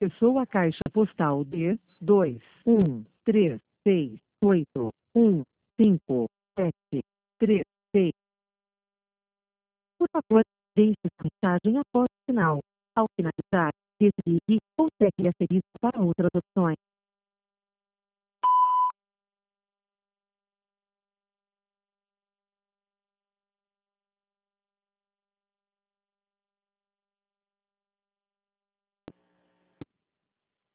Pessoa caixa postal de 213681573. Por favor, deixe sua mensagem após o sinal. Ao finalizar, desligue ou segue asterisco para outras opções.